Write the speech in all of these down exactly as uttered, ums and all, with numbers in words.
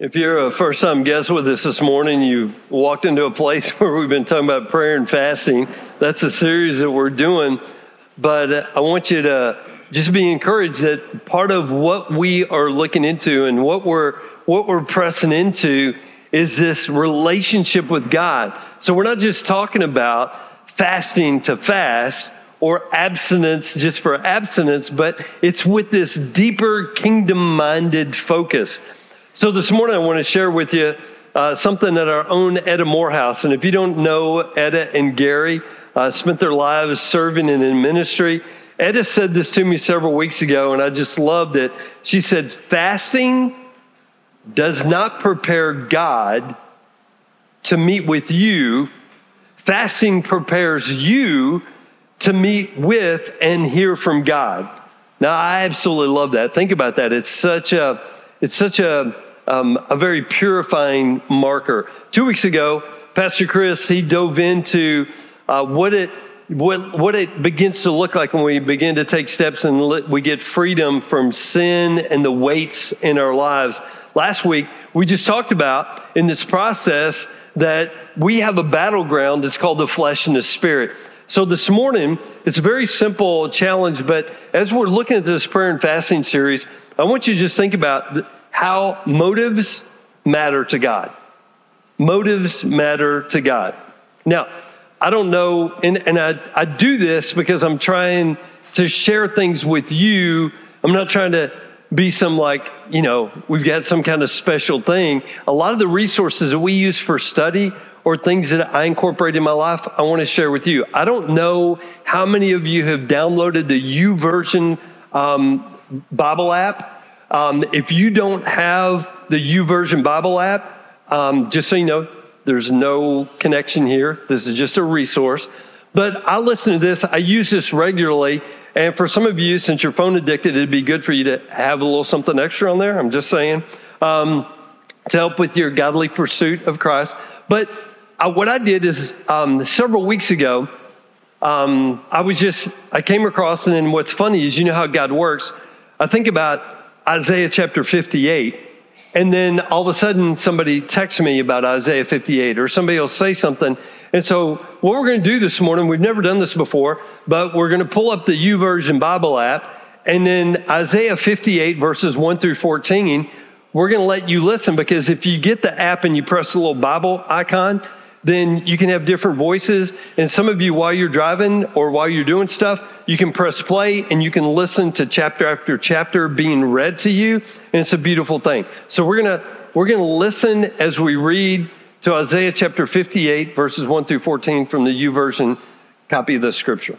If you're a first-time guest with us this morning, you walked into a place where we've been talking about prayer and fasting. That's a series that we're doing, but I want you to just be encouraged that part of what we are looking into and what we're what we're pressing into is this relationship with God. So we're not just talking about fasting to fast or abstinence just for abstinence, but it's with this deeper kingdom-minded focus. So this morning I want to share with you uh, something that our own Etta Morehouse, and if you don't know Etta and Gary, uh, spent their lives serving and in ministry. Etta said this to me several weeks ago, and I just loved it. She said, fasting does not prepare God to meet with you. Fasting prepares you to meet with and hear from God. Now, I absolutely love that. Think about that. It's such a It's such a um, a very purifying marker. Two weeks ago, Pastor Chris, he dove into uh, what it what what it begins to look like when we begin to take steps and let, we get freedom from sin and the weights in our lives. Last week, we just talked about in this process that we have a battleground that's called the flesh and the spirit. So this morning, it's a very simple challenge, but as we're looking at this prayer and fasting series, I want you to just think about how motives matter to God. Motives matter to God. Now, I don't know, and, and I, I do this because I'm trying to share things with you. I'm not trying to be some like, you know, we've got some kind of special thing. A lot of the resources that we use for study or things that I incorporate in my life, I want to share with you. I don't know how many of you have downloaded the YouVersion um, Bible app. Um, if you don't have the YouVersion Bible app, um, just so you know, there's no connection here. This is just a resource. But I listen to this. I use this regularly. And for some of you, since you're phone addicted, it'd be good for you to have a little something extra on there. I'm just saying, um, to help with your godly pursuit of Christ. But uh, what I did is um, several weeks ago, um, I was just, I came across, and then what's funny is, you know how God works. I think about Isaiah chapter fifty-eight, and then all of a sudden somebody texts me about Isaiah fifty-eight, or somebody will say something. And so what we're going to do this morning, we've never done this before, but we're going to pull up the YouVersion Bible app, and then Isaiah fifty-eight verses one through fourteen, we're going to let you listen, because if you get the app and you press the little Bible icon, then you can have different voices. And some of you, while you're driving or while you're doing stuff, you can press play and you can listen to chapter after chapter being read to you. And it's a beautiful thing. So we're going to, we're going to listen as we read to Isaiah chapter fifty-eight, verses one through fourteen from the YouVersion copy of the scripture.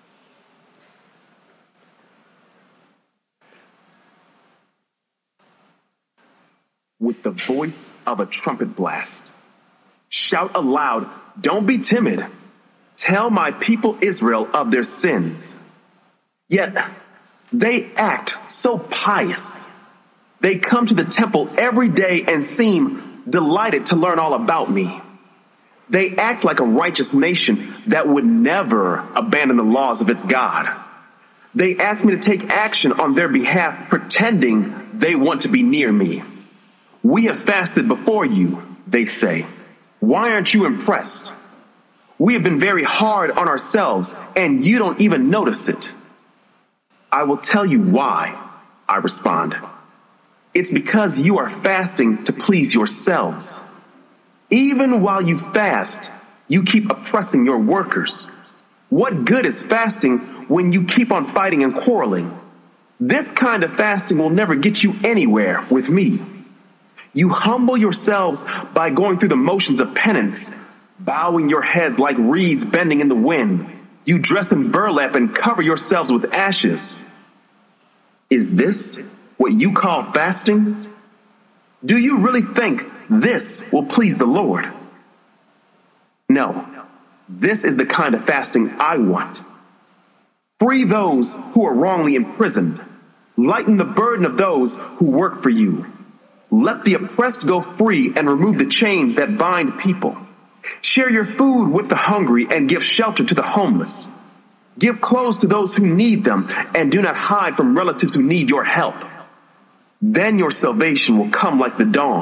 With the voice of a trumpet blast, shout aloud, don't be timid. Tell my people Israel of their sins. Yet they act so pious. They come to the temple every day and seem delighted to learn all about me. They act like a righteous nation that would never abandon the laws of its God. They ask me to take action on their behalf, pretending they want to be near me. We have fasted before you, they say. Why aren't you impressed? We have been very hard on ourselves, and you don't even notice it. I will tell you why, I respond. It's because you are fasting to please yourselves. Even while you fast, you keep oppressing your workers. What good is fasting when you keep on fighting and quarreling? This kind of fasting will never get you anywhere with me. You humble yourselves by going through the motions of penance, bowing your heads like reeds bending in the wind. You dress in burlap and cover yourselves with ashes. Is this what you call fasting? Do you really think this will please the Lord? No, this is the kind of fasting I want. Free those who are wrongly imprisoned. Lighten the burden of those who work for you. Let the oppressed go free and remove the chains that bind people. Share your food with the hungry and give shelter to the homeless. Give clothes to those who need them and do not hide from relatives who need your help. Then your salvation will come like the dawn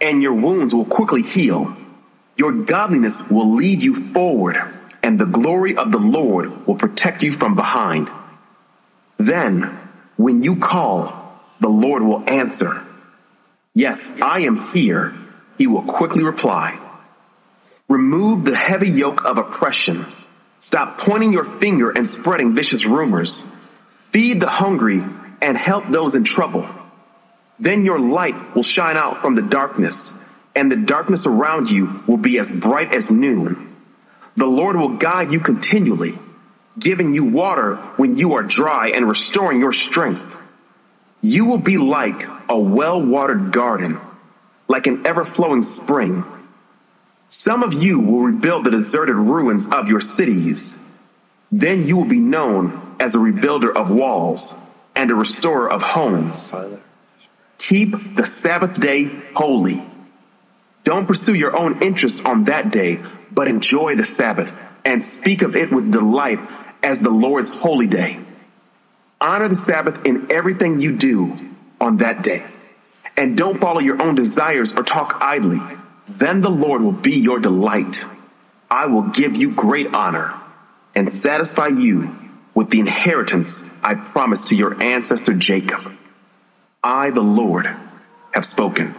and your wounds will quickly heal. Your godliness will lead you forward, and the glory of the Lord will protect you from behind. Then, when you call, the Lord will answer. Yes, I am here, he will quickly reply. Remove the heavy yoke of oppression. Stop pointing your finger and spreading vicious rumors. Feed the hungry and help those in trouble. Then your light will shine out from the darkness, and the darkness around you will be as bright as noon. The Lord will guide you continually, giving you water when you are dry and restoring your strength. You will be like a well-watered garden, like an ever-flowing spring. Some of you will rebuild the deserted ruins of your cities. Then you will be known as a rebuilder of walls and a restorer of homes. Keep the Sabbath day holy. Don't pursue your own interest on that day, but enjoy the Sabbath and speak of it with delight as the Lord's holy day. Honor the Sabbath in everything you do on that day. And don't follow your own desires or talk idly. Then the Lord will be your delight. I will give you great honor and satisfy you with the inheritance I promised to your ancestor Jacob. I, the Lord, have spoken.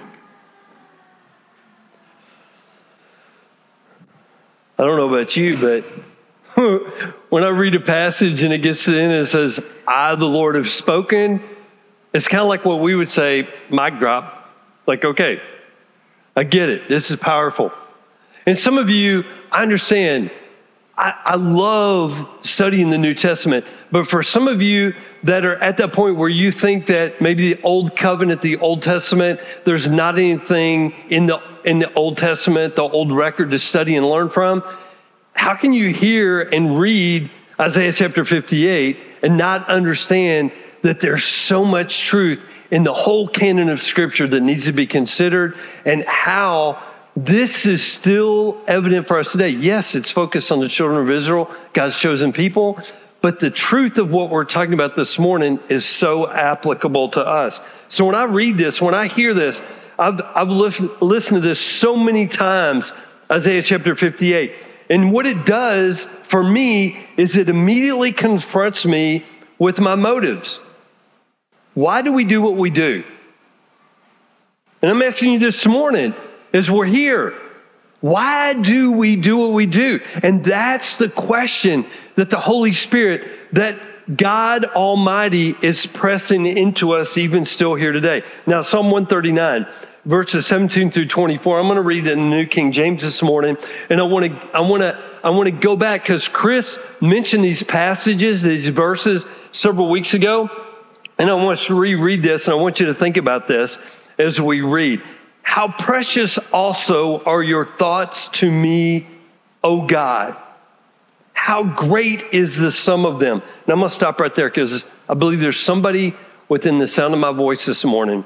I don't know about you, but when I read a passage and it gets to the end and it says, I, the Lord, have spoken, it's kind of like what we would say, mic drop. Like, okay, I get it. This is powerful. And some of you, I understand, I, I love studying the New Testament, but for some of you that are at that point where you think that maybe the Old Covenant, the Old Testament, there's not anything in the in the Old Testament, the old record to study and learn from, how can you hear and read Isaiah chapter fifty-eight and not understand that there's so much truth in the whole canon of Scripture that needs to be considered, and how this is still evident for us today? Yes, it's focused on the children of Israel, God's chosen people, but the truth of what we're talking about this morning is so applicable to us. So when I read this, when I hear this, I've, I've listened, listened to this so many times, Isaiah chapter fifty-eight. And what it does for me is it immediately confronts me with my motives. Why do we do what we do? And I'm asking you this morning, as we're here, why do we do what we do? And that's the question that the Holy Spirit, that God Almighty is pressing into us even still here today. Now, Psalm one thirty-nine, verses seventeen through twenty-four. I'm going to read it in the New King James this morning, and I want to, I want to, I want to go back because Chris mentioned these passages, these verses, several weeks ago, and I want to reread this, and I want you to think about this as we read. How precious also are your thoughts to me, O God. How great is the sum of them. And I'm going to stop right there because I believe there's somebody within the sound of my voice this morning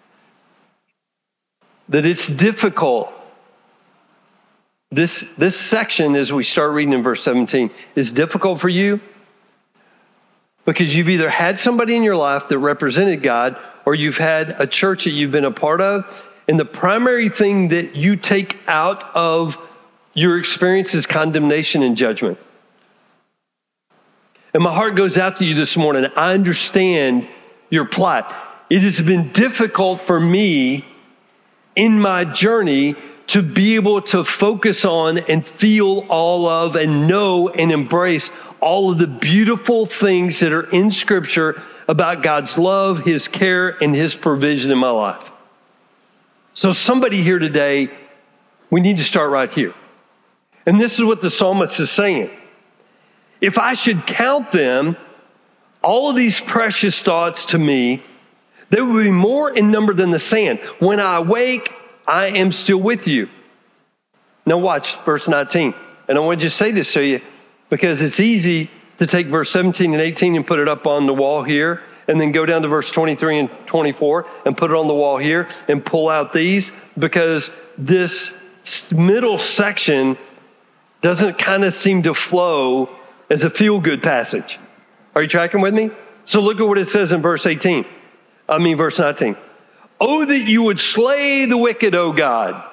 that it's difficult. This, this section, as we start reading in verse seventeen, is difficult for you because you've either had somebody in your life that represented God, or you've had a church that you've been a part of, and the primary thing that you take out of your experience is condemnation and judgment. And my heart goes out to you this morning. I understand your plight. It has been difficult for me in my journey to be able to focus on and feel all of and know and embrace all of the beautiful things that are in Scripture about God's love, His care, and His provision in my life. So somebody here today, we need to start right here. And this is what the psalmist is saying. If I should count them, all of these precious thoughts to me, they would be more in number than the sand. When I awake, I am still with you. Now watch verse nineteen. And I want to just say this to you because it's easy to take verse seventeen and eighteen and put it up on the wall here, and then go down to verse twenty-three and twenty-four and put it on the wall here and pull out these, because this middle section doesn't kind of seem to flow as a feel-good passage. Are you tracking with me? So look at what it says in verse eighteen. I mean, verse nineteen. Oh, that you would slay the wicked, O God.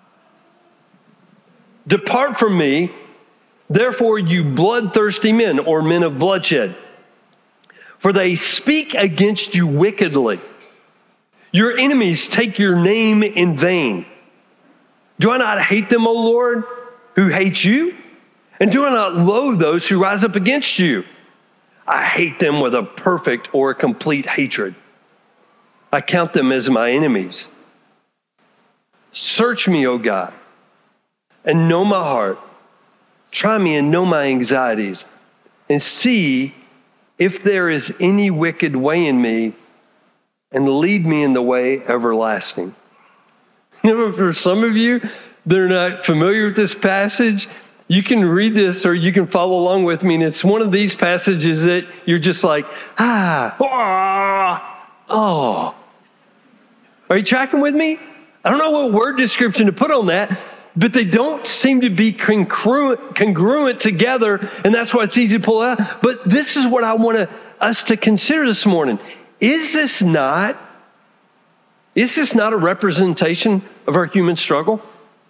Depart from me, therefore, you bloodthirsty men, or men of bloodshed. For they speak against you wickedly. Your enemies take your name in vain. Do I not hate them, O Lord, who hate you? And do I not loathe those who rise up against you? I hate them with a perfect or a complete hatred. I count them as my enemies. Search me, O God, and know my heart. Try me and know my anxieties, and see if there is any wicked way in me, and lead me in the way everlasting. You know, for some of you that are not familiar with this passage, you can read this or you can follow along with me, and it's one of these passages that you're just like, ah, ah, oh. Are you tracking with me? I don't know what word description to put on that, but they don't seem to be congruent, congruent together, and that's why it's easy to pull out. But this is what I want to, us to consider this morning. Is this not, is this not a representation of our human struggle?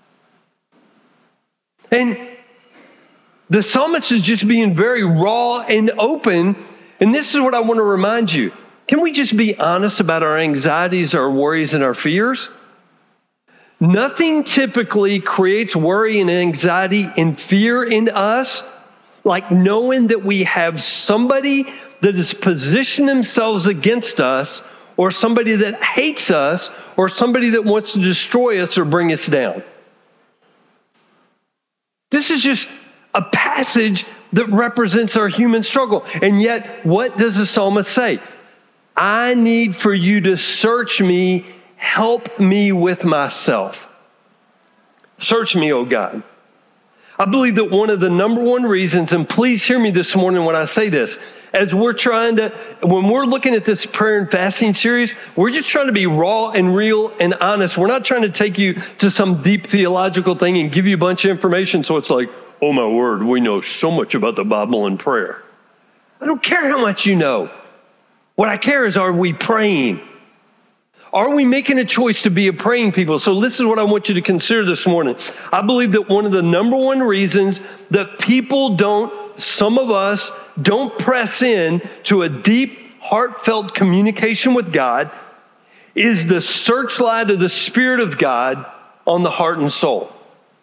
And the psalmist is just being very raw and open, and this is what I want to remind you. Can we just be honest about our anxieties, our worries, and our fears? Nothing typically creates worry and anxiety and fear in us like knowing that we have somebody that has positioned themselves against us, or somebody that hates us, or somebody that wants to destroy us or bring us down. This is just a passage that represents our human struggle. And yet, what does the psalmist say? I need for you to search me, help me with myself. Search me, O God. I believe that one of the number one reasons, and please hear me this morning when I say this, as we're trying to, when we're looking at this prayer and fasting series, we're just trying to be raw and real and honest. We're not trying to take you to some deep theological thing and give you a bunch of information so it's like, oh my word, we know so much about the Bible and prayer. I don't care how much you know. What I care is, are we praying? Are we making a choice to be a praying people? So this is what I want you to consider this morning. I believe that one of the number one reasons that people don't, some of us don't press in to a deep, heartfelt communication with God is the searchlight of the Spirit of God on the heart and soul.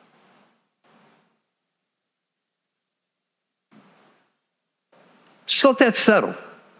Just let that settle.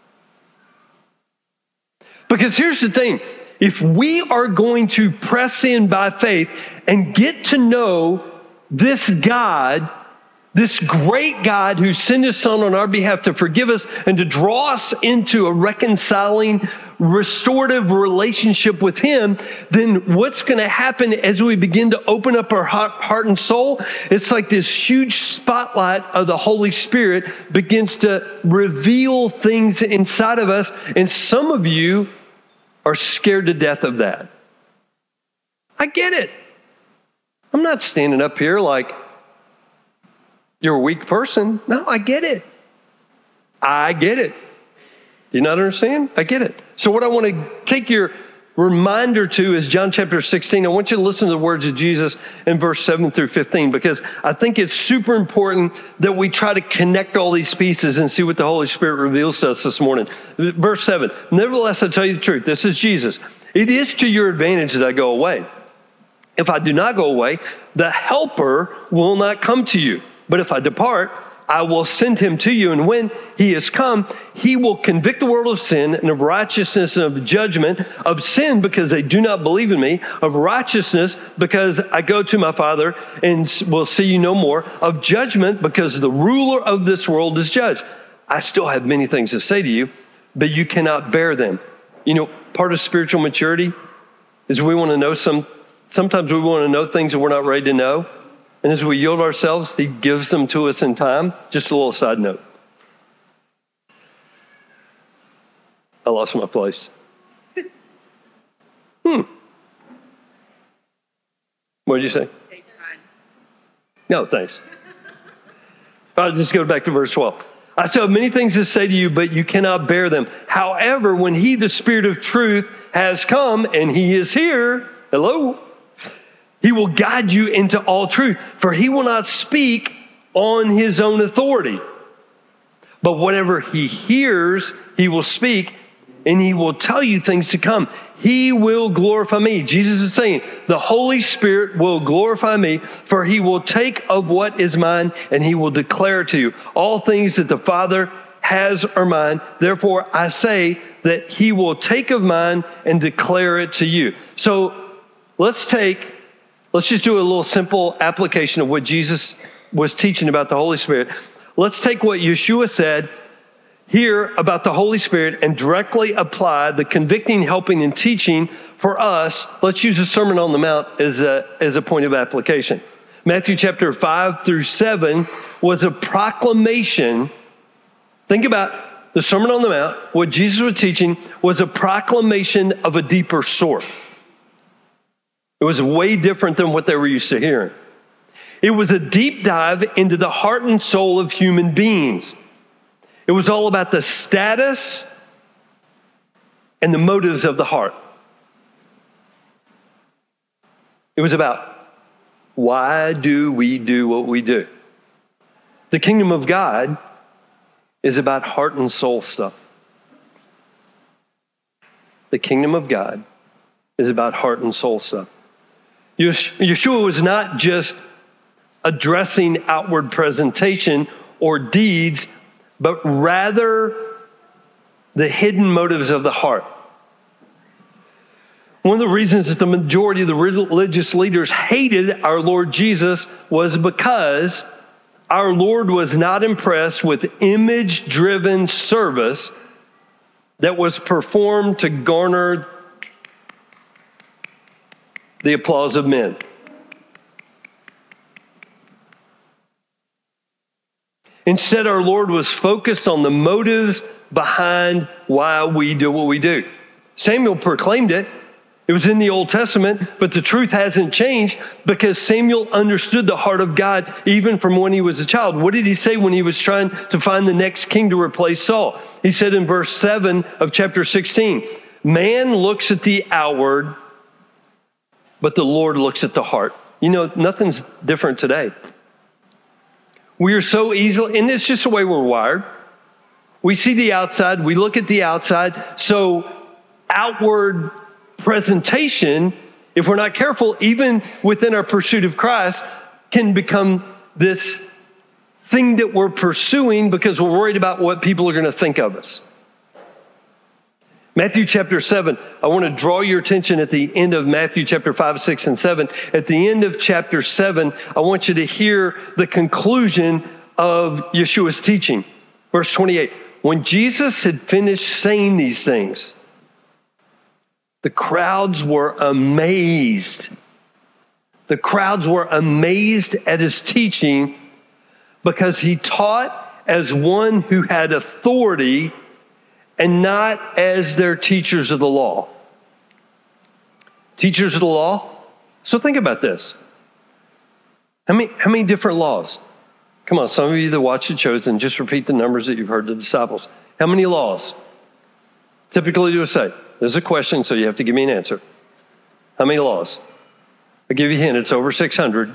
Because here's the thing. If we are going to press in by faith and get to know this God, this great God who sent his son on our behalf to forgive us and to draw us into a reconciling, restorative relationship with him, then what's going to happen as we begin to open up our heart and soul? It's like this huge spotlight of the Holy Spirit begins to reveal things inside of us. And some of you are scared to death of that. I get it. I'm not standing up here like you're a weak person. No, I get it. I get it. Do you not understand? I get it. So what I want to take your reminder to is John chapter sixteen. I want you to listen to the words of Jesus in verse seven through fifteen, because I think it's super important that we try to connect all these pieces and see what the Holy Spirit reveals to us this morning. Verse seven, nevertheless, I tell you the truth. This is Jesus. It is to your advantage that I go away. If I do not go away, the Helper will not come to you. But if I depart, I will send him to you. And when he has come, he will convict the world of sin and of righteousness and of judgment, of sin because they do not believe in me, of righteousness because I go to my Father and will see you no more, of judgment because the ruler of this world is judged. I still have many things to say to you, but you cannot bear them. You know, part of spiritual maturity is we want to know some, sometimes we want to know things that we're not ready to know. And as we yield ourselves, he gives them to us in time. Just a little side note. I lost my place. Hmm. What did you say? Take time. No, thanks. I'll just go back to verse twelve. I still have many things to say to you, but you cannot bear them. However, when he, the Spirit of truth, has come, and he is here, hello, he will guide you into all truth. For he will not speak on his own authority, but whatever he hears, he will speak, and he will tell you things to come. He will glorify me. Jesus is saying, the Holy Spirit will glorify me, for he will take of what is mine, and he will declare to you. All things that the Father has are mine. Therefore, I say that he will take of mine and declare it to you. So let's take, let's just do a little simple application of what Jesus was teaching about the Holy Spirit. Let's take what Yeshua said here about the Holy Spirit and directly apply the convicting, helping, and teaching for us. Let's use the Sermon on the Mount as a, as a point of application. Matthew chapter five through seven was a proclamation. Think about the Sermon on the Mount. What Jesus was teaching was a proclamation of a deeper sort. It was way different than what they were used to hearing. It was a deep dive into the heart and soul of human beings. It was all about the status and the motives of the heart. It was about, why do we do what we do? The kingdom of God is about heart and soul stuff. The kingdom of God is about heart and soul stuff. Yeshua was not just addressing outward presentation or deeds, but rather the hidden motives of the heart. One of the reasons that the majority of the religious leaders hated our Lord Jesus was because our Lord was not impressed with image-driven service that was performed to garner the applause of men. Instead, our Lord was focused on the motives behind why we do what we do. Samuel proclaimed it. It was in the Old Testament, but the truth hasn't changed because Samuel understood the heart of God even from when he was a child. What did he say when he was trying to find the next king to replace Saul? He said in verse seven of chapter sixteen, man looks at the outward, but the Lord looks at the heart. You know, nothing's different today. We are so easily, and it's just the way we're wired. We see the outside, we look at the outside. So outward presentation, if we're not careful, even within our pursuit of Christ, can become this thing that we're pursuing because we're worried about what people are going to think of us. Matthew chapter seven, I want to draw your attention at the end of Matthew chapter five, six, and seven. At the end of chapter seven, I want you to hear the conclusion of Yeshua's teaching. Verse twenty-eight, when Jesus had finished saying these things, the crowds were amazed. The crowds were amazed at his teaching because he taught as one who had authority and not as their teachers of the law. Teachers of the law? So think about this. How many, how many different laws? Come on, some of you that watch The Chosen, just repeat the numbers that you've heard the disciples. How many laws? Typically you would say, there's a question, so you have to give me an answer. How many laws? I'll give you a hint, it's over six hundred.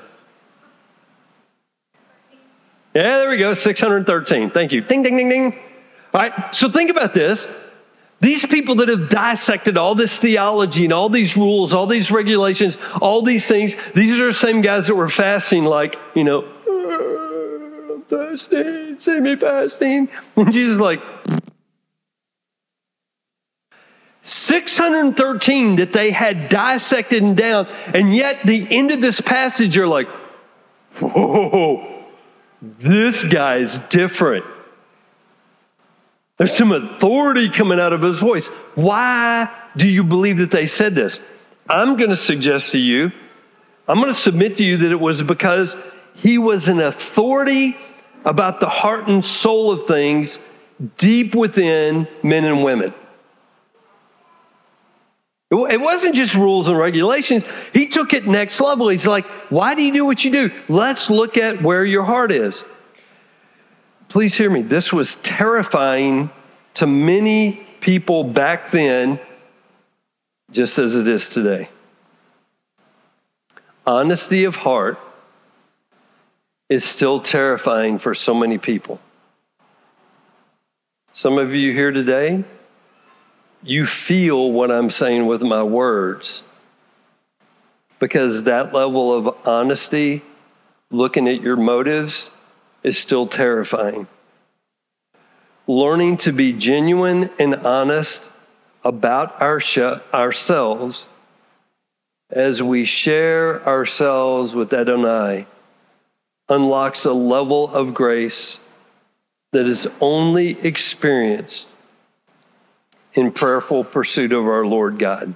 Yeah, there we go, six hundred thirteen. Thank you. Ding, ding, ding, ding. All right, so think about this. These people that have dissected all this theology and all these rules, all these regulations, all these things, these are the same guys that were fasting like, you know, I'm fasting, see me fasting. And Jesus is like, six hundred thirteen that they had dissected and down, and yet the end of this passage, you're like, whoa, this guy's different. There's some authority coming out of his voice. Why do you believe that they said this? I'm going to suggest to you, I'm going to submit to you that it was because he was an authority about the heart and soul of things deep within men and women. It wasn't just rules and regulations. He took it next level. He's like, why do you do what you do? Let's look at where your heart is. please hear me, this was terrifying to many people back then, just as it is today. Honesty of heart is still terrifying for so many people. Some of you here today, you feel what I'm saying with my words, because that level of honesty, looking at your motives, is still terrifying. Learning to be genuine and honest about our sh- ourselves as we share ourselves with Adonai unlocks a level of grace that is only experienced in prayerful pursuit of our Lord God.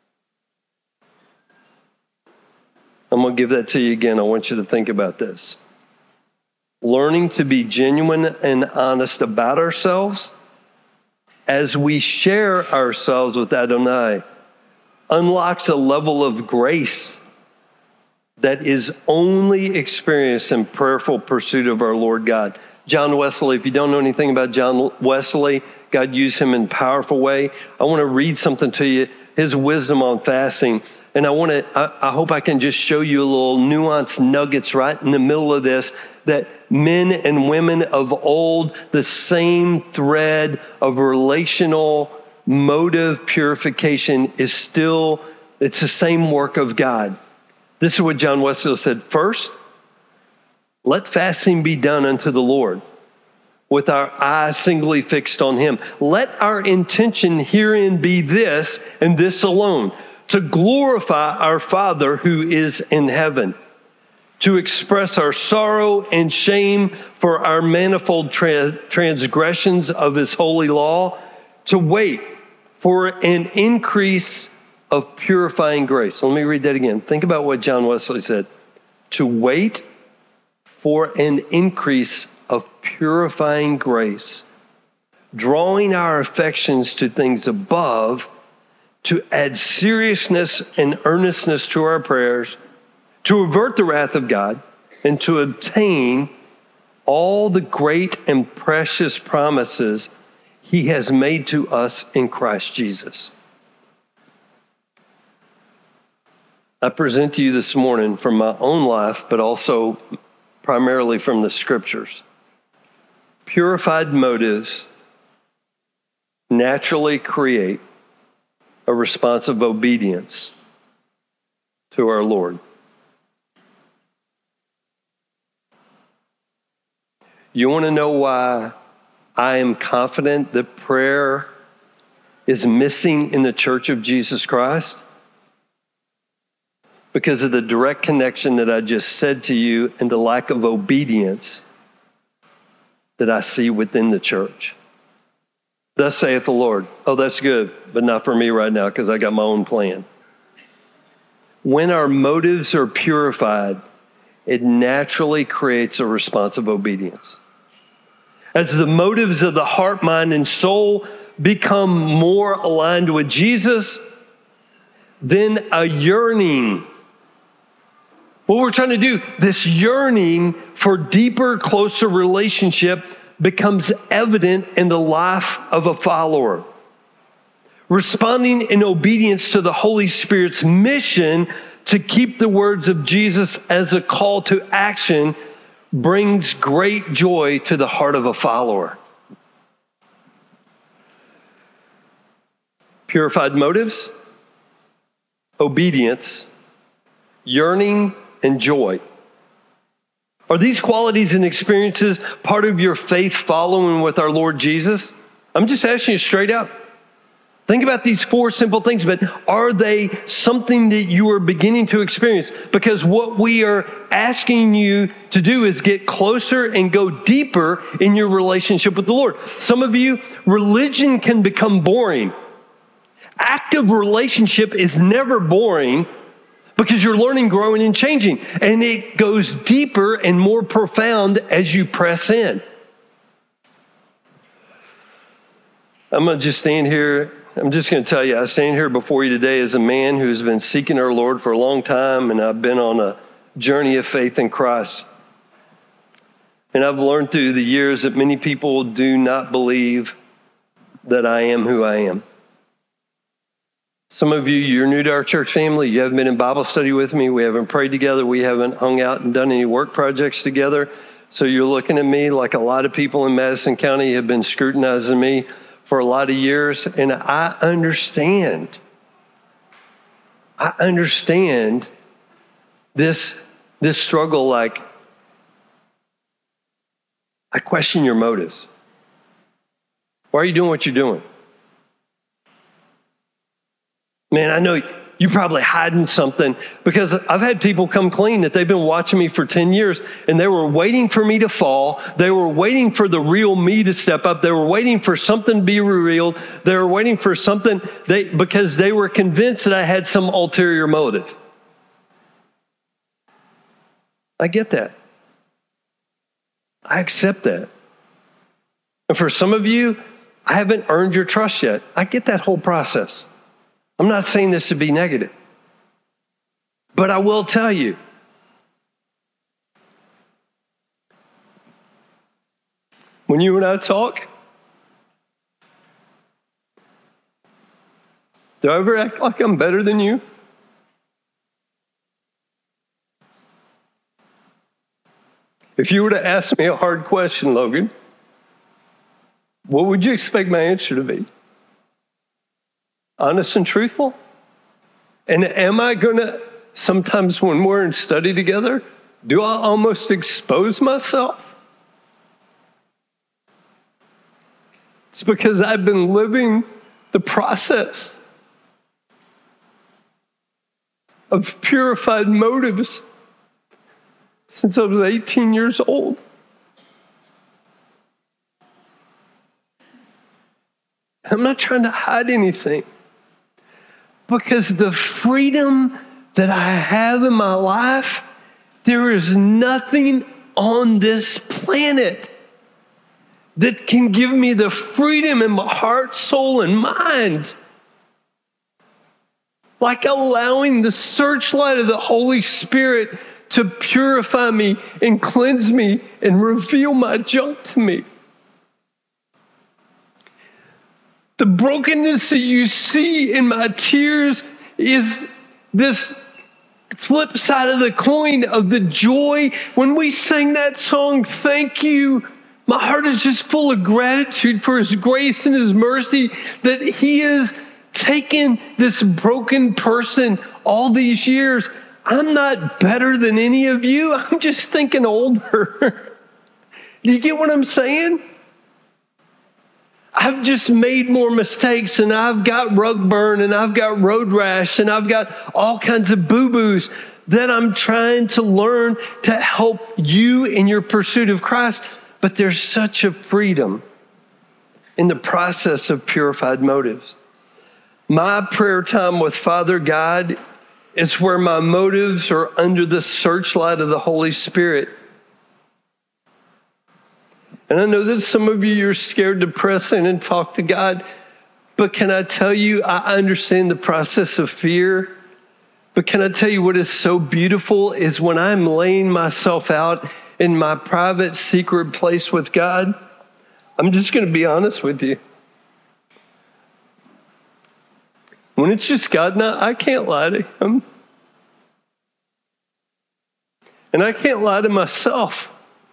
I'm going to give that to you again. I want you to think about this. Learning to be genuine and honest about ourselves as we share ourselves with Adonai unlocks a level of grace that is only experienced in prayerful pursuit of our Lord God. John Wesley, if you don't know anything about John Wesley, God used him in a powerful way. I want to read something to you, his wisdom on fasting. And I want to, I, I hope I can just show you a little nuanced nuggets right in the middle of this, that men and women of old, the same thread of relational motive purification is still, it's the same work of God. This is what John Wesley said. First, let fasting be done unto the Lord, with our eyes singly fixed on him. Let our intention herein be this, and this alone, to glorify our Father who is in heaven, to express our sorrow and shame for our manifold tra- transgressions of his holy law, to wait for an increase of purifying grace. Let me read that again. Think about what John Wesley said. To wait for an increase of purifying grace, drawing our affections to things above, to add seriousness and earnestness to our prayers, to avert the wrath of God, and to obtain all the great and precious promises he has made to us in Christ Jesus. I present to you this morning from my own life, but also primarily from the scriptures. Purified motives naturally create a response of obedience to our Lord. You want to know why I am confident that prayer is missing in the Church of Jesus Christ? Because of the direct connection that I just said to you and the lack of obedience that I see within the church. Thus saith the Lord. Oh, that's good, but not for me right now because I got my own plan. When our motives are purified, it naturally creates a response of obedience. As the motives of the heart, mind, and soul become more aligned with Jesus, then a yearning. What we're trying to do, this yearning for deeper, closer relationship becomes evident in the life of a follower. Responding in obedience to the Holy Spirit's mission to keep the words of Jesus as a call to action brings great joy to the heart of a follower. Purified motives, obedience, yearning, and joy. Are these qualities and experiences part of your faith following with our Lord Jesus? I'm just asking you straight out. Think about these four simple things, but are they something that you are beginning to experience? Because what we are asking you to do is get closer and go deeper in your relationship with the Lord. Some of you, religion can become boring. Active relationship is never boring because you're learning, growing, and changing. And it goes deeper and more profound as you press in. I'm going to just stand here. I'm just going to tell you, I stand here before you today as a man who's been seeking our Lord for a long time, and I've been on a journey of faith in Christ. And I've learned through the years that many people do not believe that I am who I am. Some of you, you're new to our church family. You haven't been in Bible study with me. We haven't prayed together. We haven't hung out and done any work projects together. So you're looking at me like a lot of people in Madison County have been scrutinizing me for a lot of years. And I understand. I understand this, this struggle. Like, I question your motives. Why are you doing what you're doing? Man, I know you're probably hiding something, because I've had people come clean that they've been watching me for ten years and they were waiting for me to fall. They were waiting for the real me to step up. They were waiting for something to be revealed. They were waiting for something they, because they were convinced that I had some ulterior motive. I get that. I accept that. And for some of you, I haven't earned your trust yet. I get that whole process. I'm not saying this to be negative, but I will tell you, when you and I talk, do I ever act like I'm better than you? If you were to ask me a hard question, Logan, what would you expect my answer to be? Honest and truthful? And am I going to, sometimes when we're in study together, do I almost expose myself? It's because I've been living the process of purified motives since I was eighteen years old. I'm not trying to hide anything, because the freedom that I have in my life, there is nothing on this planet that can give me the freedom in my heart, soul, and mind. Like allowing the searchlight of the Holy Spirit to purify me and cleanse me and reveal my junk to me. The brokenness that you see in my tears is this flip side of the coin of the joy. When we sang that song, Thank You, my heart is just full of gratitude for His grace and His mercy, that He has taken this broken person all these years. I'm not better than any of you. I'm just thinking older. Do you get what I'm saying? I've just made more mistakes, and I've got rug burn, and I've got road rash, and I've got all kinds of boo-boos that I'm trying to learn to help you in your pursuit of Christ. But there's such a freedom in the process of purified motives. My prayer time with Father God is where my motives are under the searchlight of the Holy Spirit. And I know that some of you, you're scared to press in and talk to God. But can I tell you, I understand the process of fear. But can I tell you what is so beautiful is when I'm laying myself out in my private, secret place with God, I'm just going to be honest with you. When it's just God and I, I can't lie to Him. And I can't lie to myself.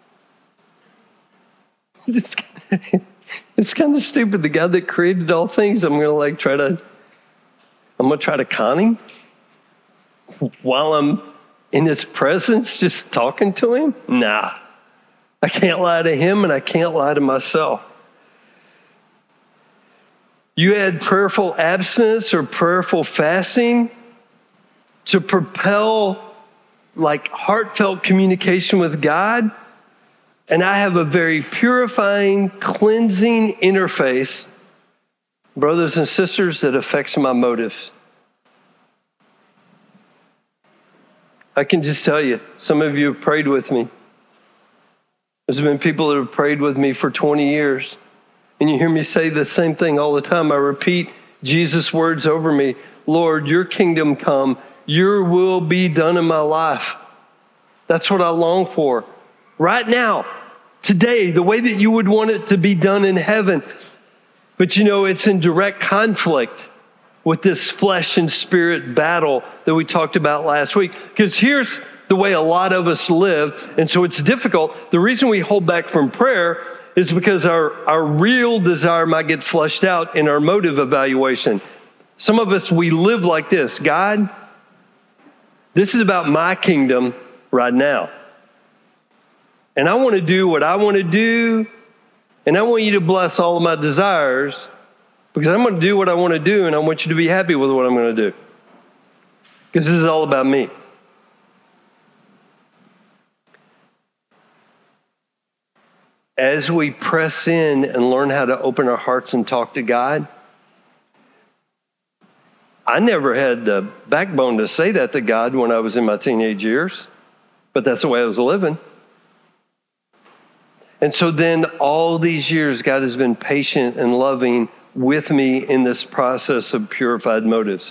It's, it's kind of stupid. The God that created all things, I'm going to like try to, I'm going to try to con Him while I'm in His presence, just talking to Him. Nah, I can't lie to Him, and I can't lie to myself. You add prayerful abstinence or prayerful fasting to propel like heartfelt communication with God. And I have a very purifying, cleansing interface, brothers and sisters, that affects my motives. I can just tell you, some of you have prayed with me. There's been people that have prayed with me for twenty years. And you hear me say the same thing all the time. I repeat Jesus' words over me. Lord, your kingdom come. Your will be done in my life. That's what I long for. Right now, today, the way that you would want it to be done in heaven. But you know, it's in direct conflict with this flesh and spirit battle that we talked about last week. Because here's the way a lot of us live, and so it's difficult. The reason we hold back from prayer is because our, our real desire might get flushed out in our motive evaluation. Some of us, we live like this. God, this is about my kingdom right now. And I want to do what I want to do, and I want you to bless all of my desires, because I'm going to do what I want to do, and I want you to be happy with what I'm going to do. Because this is all about me. As we press in and learn how to open our hearts and talk to God, I never had the backbone to say that to God when I was in my teenage years, but that's the way I was living. And so then all these years, God has been patient and loving with me in this process of purified motives.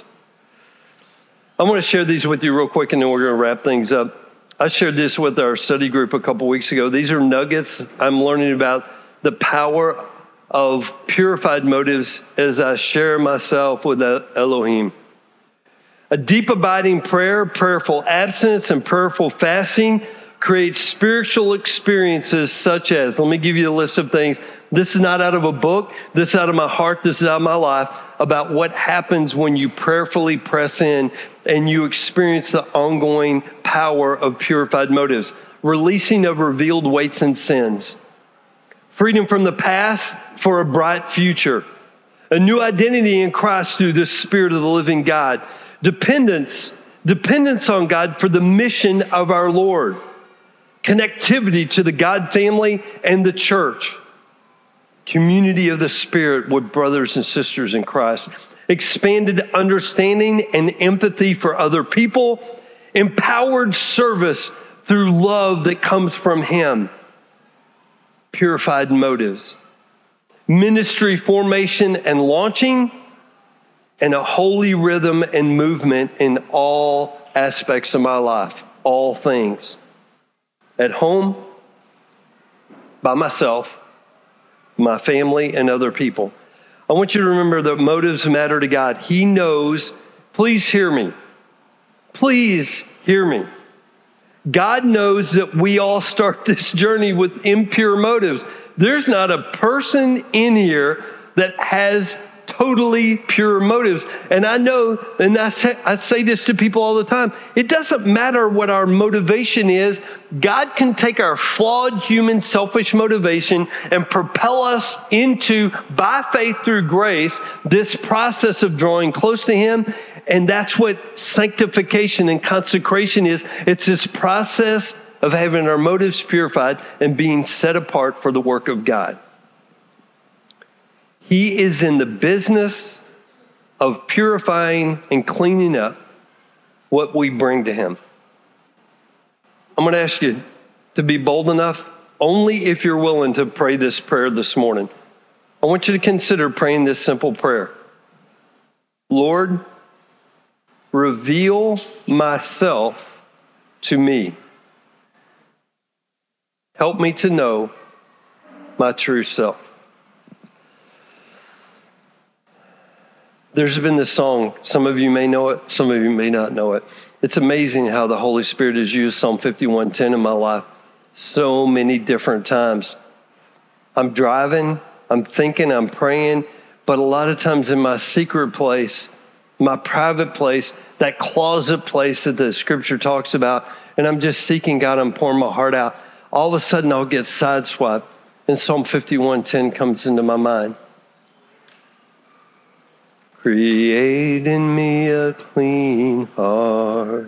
I want to share these with you real quick, and then we're going to wrap things up. I shared this with our study group a couple weeks ago. These are nuggets I'm learning about the power of purified motives as I share myself with Elohim. A deep abiding prayer, prayerful abstinence, and prayerful fasting creates spiritual experiences such as, let me give you a list of things. This is not out of a book. This is out of my heart. This is out of my life, about what happens when you prayerfully press in and you experience the ongoing power of purified motives. Releasing of revealed weights and sins. Freedom from the past for a bright future. A new identity in Christ through the Spirit of the living God. Dependence, dependence on God for the mission of our Lord. Connectivity to the God family and the church. Community of the Spirit with brothers and sisters in Christ. Expanded understanding and empathy for other people. Empowered service through love that comes from Him. Purified motives. Ministry formation and launching. And a holy rhythm and movement in all aspects of my life. All things. At home, by myself, my family, and other people. I want you to remember that motives matter to God. He knows, please hear me. Please hear me. God knows that we all start this journey with impure motives. There's not a person in here that has totally pure motives. And I know, and I say, I say this to people all the time, it doesn't matter what our motivation is. God can take our flawed human selfish motivation and propel us into, by faith through grace, this process of drawing close to Him. And that's what sanctification and consecration is. It's this process of having our motives purified and being set apart for the work of God. He is in the business of purifying and cleaning up what we bring to Him. I'm going to ask you to be bold enough, only if you're willing to pray this prayer this morning. I want you to consider praying this simple prayer. Lord, reveal myself to me. Help me to know my true self. There's been this song, some of you may know it, some of you may not know it. It's amazing how the Holy Spirit has used Psalm fifty-one ten in my life so many different times. I'm driving, I'm thinking, I'm praying, but a lot of times in my secret place, my private place, that closet place that the Scripture talks about, and I'm just seeking God, I'm pouring my heart out, all of a sudden I'll get sideswiped, and Psalm fifty-one ten comes into my mind. Create in me a clean heart,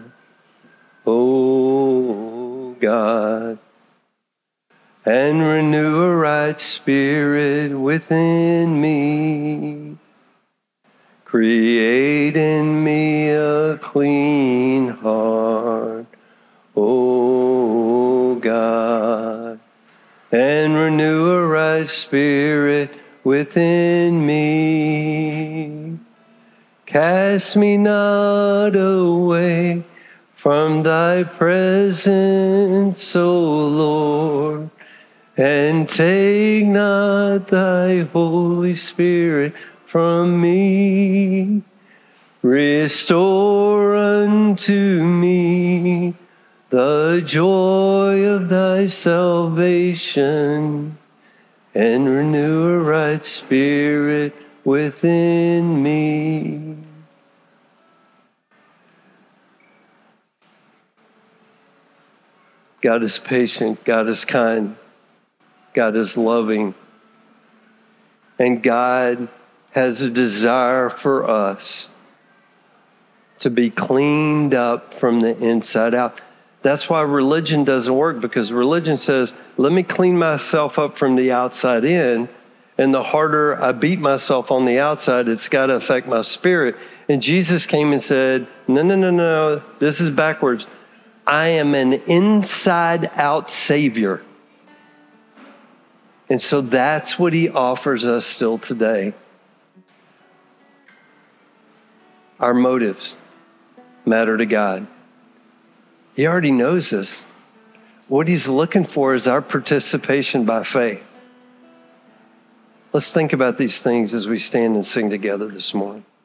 O God, and renew a right spirit within me. Create in me a clean heart, O God, and renew a right spirit within me. Cast me not away from thy presence, O Lord, And take not thy Holy Spirit from me. Restore unto me the joy of thy salvation, and renew a right spirit within me. God is patient, God is kind, God is loving, and God has a desire for us to be cleaned up from the inside out. That's why religion doesn't work, because religion says, let me clean myself up from the outside in, and the harder I beat myself on the outside, it's got to affect my spirit. And Jesus came and said, no, no, no, no, this is backwards. I am an inside-out Savior. And so that's what he offers us still today. Our motives matter to God. He already knows this. What he's looking for is our participation by faith. Let's think about these things as we stand and sing together this morning.